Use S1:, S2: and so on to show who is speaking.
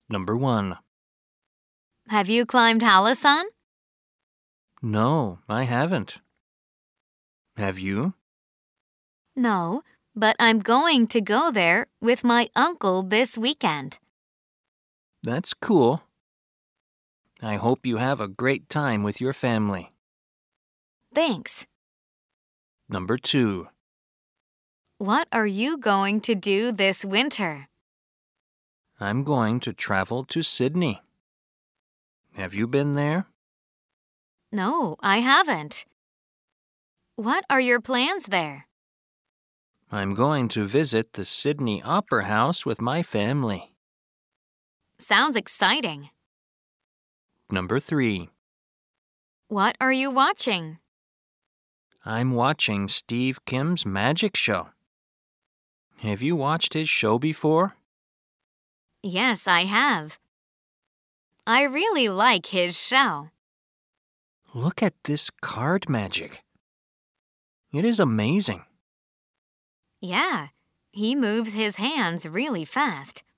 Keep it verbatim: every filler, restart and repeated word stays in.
S1: Number one.
S2: Have you climbed Hallasan?
S1: No, I haven't. Have you?
S2: No, but I'm going to go there with my uncle this weekend.
S1: That's cool. I hope you have a great time with your family.
S2: Thanks.
S1: Number two.
S2: What are you going to do this winter?
S1: I'm going to travel to Sydney. Have you been there?
S2: No, I haven't. What are your plans there?
S1: I'm going to visit the Sydney Opera House with my family.
S2: Sounds exciting.
S1: Number three.
S2: What are you watching?
S1: I'm watching Steve Kim's magic show. Have you watched his show before?
S2: Yes, I have. I really like his show.
S1: Look at this card magic. It is amazing.
S2: Yeah, he moves his hands really fast.